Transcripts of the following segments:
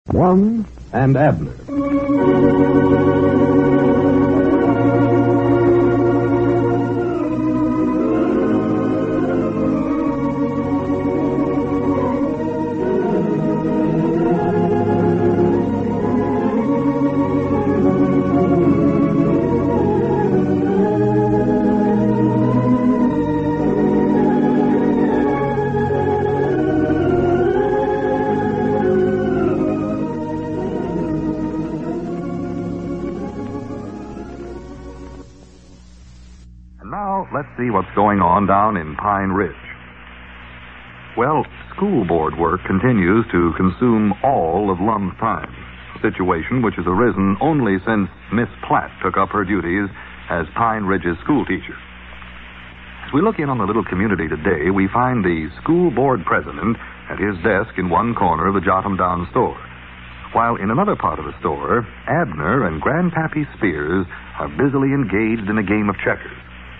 One and Abner. Let's see what's going on down in Pine Ridge. Well, school board work continues to consume all of Lum's time, a situation which has arisen only since Miss Platt took up her duties as Pine Ridge's school teacher. As we look in on the little community today, we find the school board president at his desk in one corner of the Jotham Down store, while in another part of the store, Abner and Grandpappy Spears are busily engaged in a game of checkers.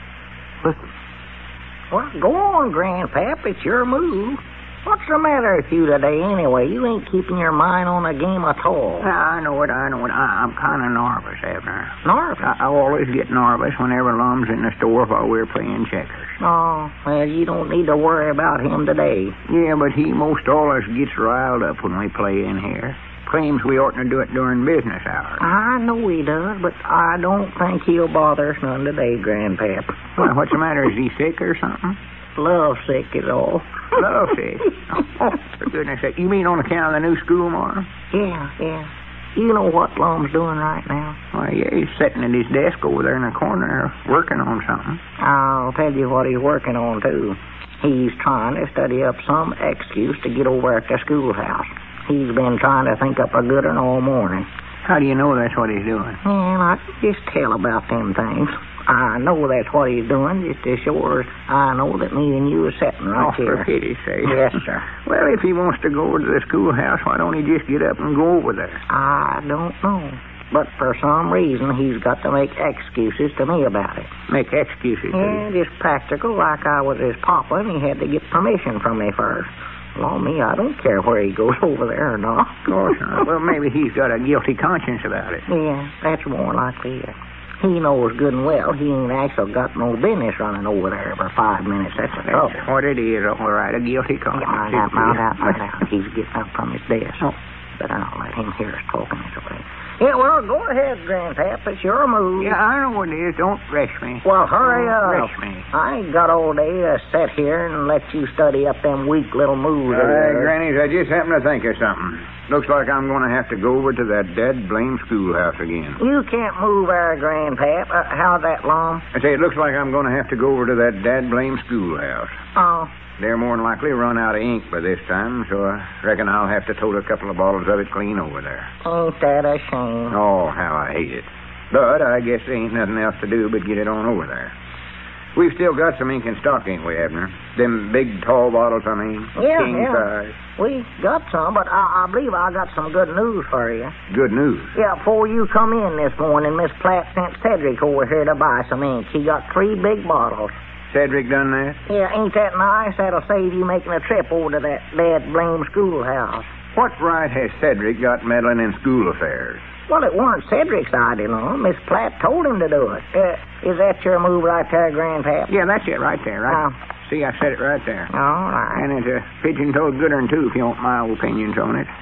Listen. Well, go on, Grandpap. It's your move. What's the matter with you today, anyway? You ain't keeping your mind on the game at all. I know it. I'm kind of nervous, Abner. Nervous? I always get nervous whenever Lum's in the store while we're playing checkers. Oh, well, you don't need to worry about him today. Yeah, but he most always gets riled up when we play in here. Claims we ought to do it during business hours. I know he does, but I don't think he'll bother us none today, Grandpap. Well, what's the matter? Is he sick or something? Love sick is all. Love sick? Oh, for goodness sake. You mean on account of the new school, Marm? Yeah. You know what Lum's doing right now? Well, yeah, he's sitting at his desk over there in the corner working on something. I'll tell you what he's working on, too. He's trying to study up some excuse to get over at the schoolhouse. He's been trying to think up a good one all morning. How do you know that's what he's doing? Well, I can just tell about them things. I know that's what he's doing, just as sure as I know that me and you are sitting right here. For pity's sake. Yes, sir. Well, if he wants to go over to the schoolhouse, why don't he just get up and go over there? I don't know. But for some reason, he's got to make excuses to me about it. Make excuses? Yeah, just practical, like I was his papa, and he had to get permission from me first. Well, me, I don't care where he goes over there or not. Of course not. Well, maybe he's got a guilty conscience about it. Yeah, that's more likely it. He knows good and well he ain't actually got no business running over there for 5 minutes. That's the trouble. What it is, all right, a guilty conscience. Yeah, out. He's getting up from his desk. Oh. Better not let him hear us talking this way. Yeah, well, go ahead, Grandpap. It's your move. Yeah, I know what it is. Don't rush me. Well, hurry up. Rush me. I ain't got all day to sit here and let you study up them weak little moves. Grannies, I just happened to think of something. Looks like I'm going to have to go over to that dead blame schoolhouse again. You can't move there, Grandpap. How's that, Lum? I say, it looks like I'm going to have to go over to that dead blame schoolhouse. Oh. They're more than likely run out of ink by this time, so I reckon I'll have to tote a couple of bottles of it clean over there. Ain't that a shame? Oh, how I hate it. But I guess there ain't nothing else to do but get it on over there. We've still got some ink in stock, ain't we, Abner? Them big, tall bottles, I mean. Yeah, king size. We got some, but I believe I got some good news for you. Good news? Yeah, before you come in this morning, Miss Platt sent Cedric over here to buy some ink. He got 3 big bottles. Cedric done that? Yeah, ain't that nice? That'll save you making a trip over to that dead blame schoolhouse. What right has Cedric got meddling in school affairs? Well, it weren't Cedric's idea, no. Miss Platt told him to do it. Is that your move right there, Grandpap? Yeah, that's it right there, right? See, I said it right there. All right. And it's a pigeon-toed good one, too, if you want my opinions on it.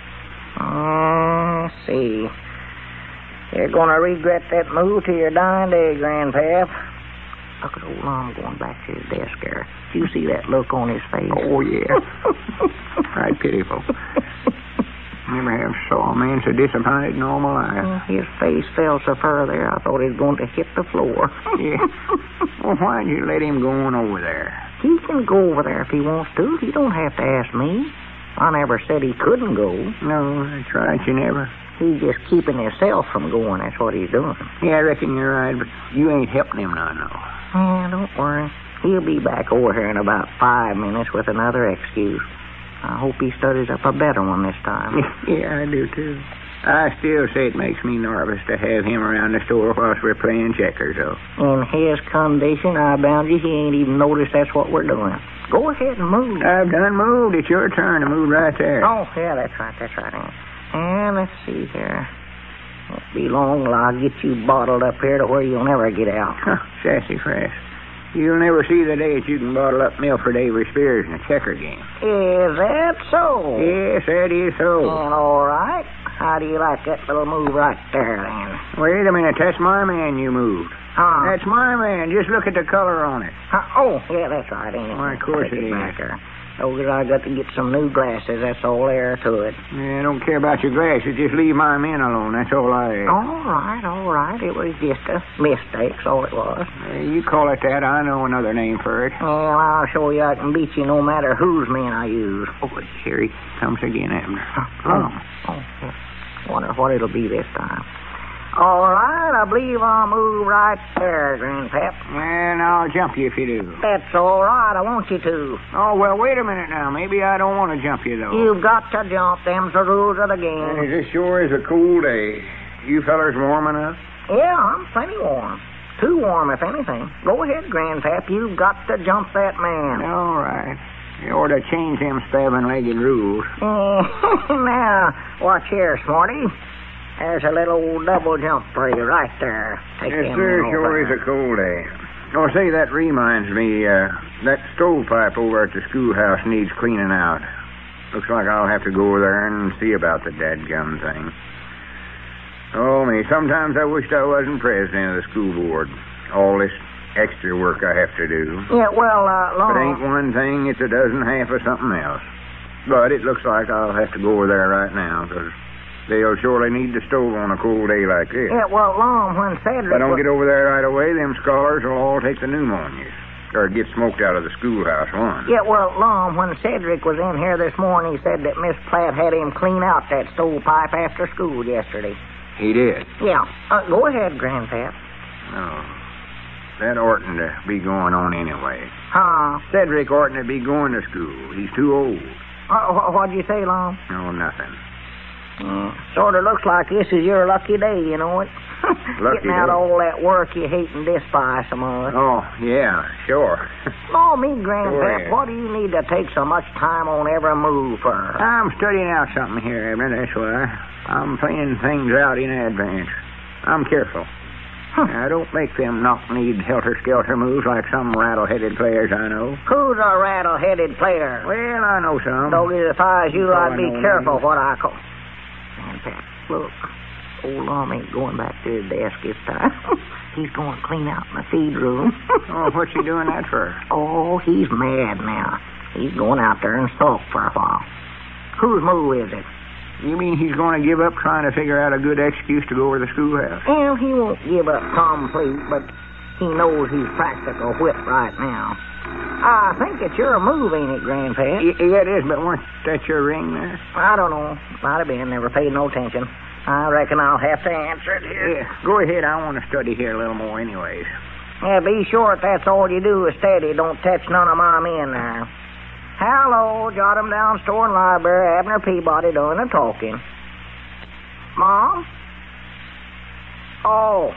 Let's see. You're going to regret that move to your dying day, Grandpap. Look at old Lum going back to his desk there. Do you see that look on his face? Oh, yeah. Right pitiful. Never have saw a man so disappointed in all my life. His face fell so far there, I thought he was going to hit the floor. Yeah. Well, why'd you let him go on over there? He can go over there if he wants to. He don't have to ask me. I never said he couldn't go. No, that's right, you never. He's just keeping himself from going. That's what he's doing. Yeah, I reckon you're right, but you ain't helping him none, no. Yeah, don't worry. He'll be back over here in about 5 minutes with another excuse. I hope he studies up a better one this time. Yeah, I do, too. I still say it makes me nervous to have him around the store whilst we're playing checkers, though. In his condition, I bound you, he ain't even noticed that's what we're doing. Go ahead and move. I've done moved. It's your turn to move right there. Oh, yeah, that's right. And let's see here. Won't be long till I'll get you bottled up here to where you'll never get out. Sassafras. You'll never see the day that you can bottle up Milford Avery Spears in a checker game. Is that so? Yes, that is so. And all right. How do you like that little move right there, then? Wait a minute. That's my man you moved. Huh? That's my man. Just look at the color on it. Oh, yeah, that's right, ain't it? Why, of course Take it is. back there. Oh, I got to get some new glasses. That's all there to it. Yeah, I don't care about your glasses. Just leave my men alone. That's all I ask. All right. It was just a mistake, so it was. You call it that. I know another name for it. Well, I'll show you I can beat you no matter whose men I use. Oh, here he comes again, Abner. Yeah. Wonder what it'll be this time. All right, I believe I'll move right there, Grandpap. And I'll jump you if you do. That's all right. I want you to. Oh, well, wait a minute now. Maybe I don't want to jump you, though. You've got to jump. Them's the rules of the game. This sure is a cool day. You fellers warm enough? Yeah, I'm plenty warm. Too warm, if anything. Go ahead, Grandpap. You've got to jump that man. All right. You ought to change them spavined-legged rules. Now, watch here, Smarty. There's a little double jump for you right there. Take Yes, them sir. over. Sure is a cold day. Oh, say, that reminds me, that stovepipe over at the schoolhouse needs cleaning out. Looks like I'll have to go over there and see about the dadgum thing. Oh, me, sometimes I wished I wasn't president of the school board. All this extra work I have to do. Yeah, well, If it ain't one thing, it's a dozen half of something else. But it looks like I'll have to go over there right now, because they'll surely need the stove on a cold day like this. Yeah, well, Lom, when Cedric... If I don't get over there right away, them scholars will all take the pneumonias. Or get smoked out of the schoolhouse one. Yeah, well, Lom, when Cedric was in here this morning, he said that Miss Platt had him clean out that stovepipe after school yesterday. He did? Yeah. Go ahead, Grandpap. Oh. That oughtn't to be going on anyway. Huh? Cedric oughtn't to be going to school. He's too old. What'd you say, Lom? Oh, nothing. Sort of looks like this is your lucky day, you know it? Lucky Getting out day? all that work you hate and despise so much. Oh, yeah, sure. Oh, me, Grandpap, Sure, yeah. what do you need to take so much time on every move for? I'm studying out something here, Abner, that's why. I'm planning things out in advance. I'm careful. I don't make them knock-kneed helter-skelter moves like some rattle-headed players I know. Who's a rattle-headed player? Well, I know some. Doggy, if I was you, Oh, I'd be I know careful names. what I call. Grandpap, look. Old Lom ain't going back to his desk this time. He's going to clean out in the feed room. Oh, what's he doing that for? Oh, he's mad now. He's going out there and sulk for a while. Whose move is it? You mean he's going to give up trying to figure out a good excuse to go over the schoolhouse? Well, he won't give up complete, but he knows he's practical whip right now. I think it's your move, ain't it, Grandpap? Yeah, it is, but weren't that your ring there? I don't know. Might have been. Never paid no attention. I reckon I'll have to answer it here. Yeah, go ahead. I want to study here a little more anyways. Yeah, be sure if that's all you do is steady. Don't touch none of my men there. Hello, jot 'em down, store and library. Abner Peabody doing the talking. Mom? Oh,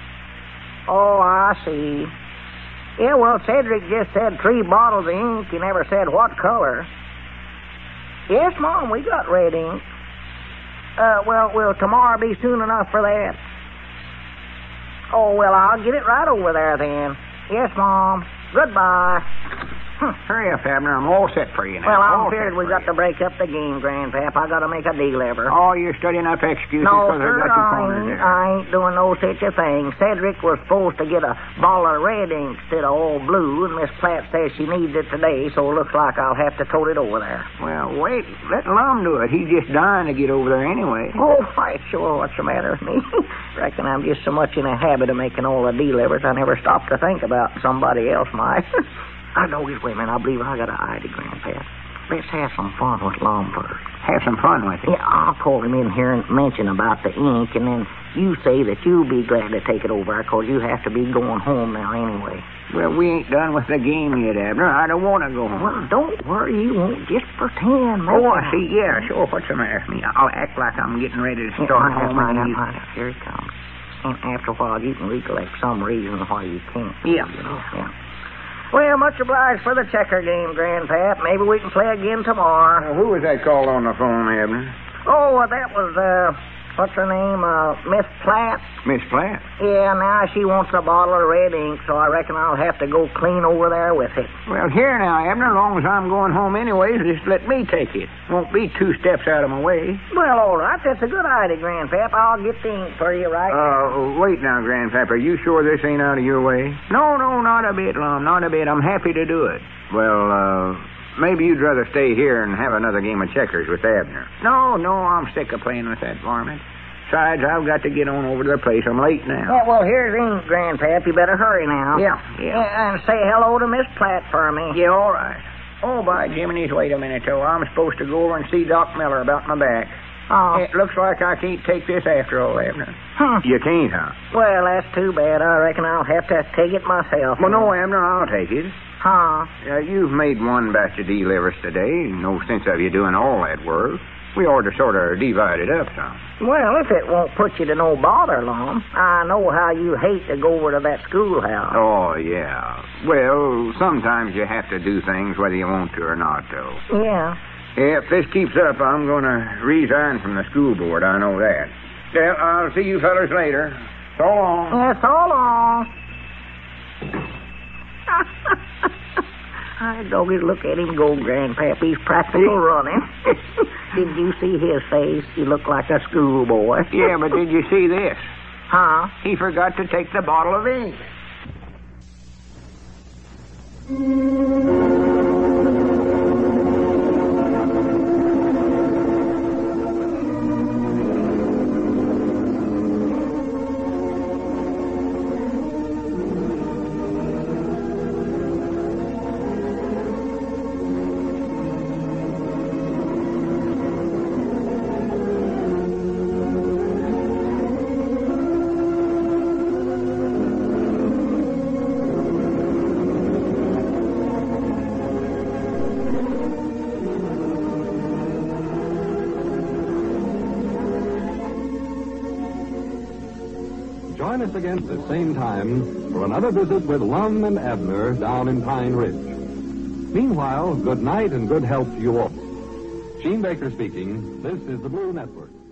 I see. Yeah, well, Cedric just said 3 bottles of ink. He never said what color. Yes, Mom, we got red ink. Well, will tomorrow be soon enough for that? Oh, well, I'll get it right over there then. Yes, Mom. Goodbye. Hurry up, Abner. I'm all set for you now. Well, I'm All feared set we for got you. to break up the game, Grandpap. I got to make a deliver. Oh, you're studying up excuses No, because I sir, got you cornered there. I ain't doing no such a thing. Cedric was supposed to get a ball of red ink instead of all blue, and Miss Platt says she needs it today, so it looks like I'll have to tote it over there. Well, wait. Let Lum do it. He's just dying to get over there anyway. Oh, right, sure. What's the matter with me? Reckon I'm just so much in a habit of making all the delivers, I never stop to think about somebody else might. I know his women. I believe I got an idea, Grandpap. Let's have some fun with Lum first. Have some fun with it. Yeah, I'll call him in here and mention about the ink, and then you say that you'll be glad to take it over, because you have to be going home now anyway. Well, we ain't done with the game yet, Abner. I don't want to go home. Well, don't worry. You won't. Just pretend. Oh, I see. Yeah, sure. What's the matter with me? I'll act like I'm getting ready to start home. Right up. Here he comes. And after a while, you can recollect some reason why you can't. Yeah. Yeah. Well, much obliged for the checker game, Grandpap. Maybe we can play again tomorrow. Who was that called on the phone, Abner? Oh, that was, what's her name? Miss Platt? Miss Platt? Yeah, now she wants a bottle of red ink, so I reckon I'll have to go clean over there with it. Well, here now, Abner, as long as I'm going home anyways, just let me take it. Won't be 2 steps out of my way. Well, all right. That's a good idea, Grandpap. I'll get the ink for you right now. Wait now, Grandpap. Are you sure this ain't out of your way? No, not a bit, Lum. Not a bit. I'm happy to do it. Well, maybe you'd rather stay here and have another game of checkers with Abner. No, I'm sick of playing with that varmint. Besides, I've got to get on over to the place. I'm late now. Yeah, well, here's ink, Grandpap. You better hurry now. Yeah. And say hello to Miss Platt for me. Yeah, all right. Oh, by Jiminy's, wait a minute, though. I'm supposed to go over and see Doc Miller about my back. Oh. It looks like I can't take this after all, Abner. You can't, huh? Well, that's too bad. I reckon I'll have to take it myself. Well, no, Abner, I'll take it. Huh? You've made one batch of D-livers today. No sense of you doing all that work. We ought to sort of divide it up some. Well, if it won't put you to no bother, Lum. I know how you hate to go over to that schoolhouse. Oh, yeah. Well, sometimes you have to do things whether you want to or not, though. Yeah. If this keeps up, I'm going to resign from the school board. I know that. Well, I'll see you fellas later. So long. Yeah, so long. I doggy, look at him go, Grandpap. He's practical running. Did you see his face? He looked like a schoolboy. Yeah, but did you see this? Huh? He forgot to take the bottle of ink. Join us again at the same time for another visit with Lum and Abner down in Pine Ridge. Meanwhile, good night and good health to you all. Gene Baker speaking. This is the Blue Network.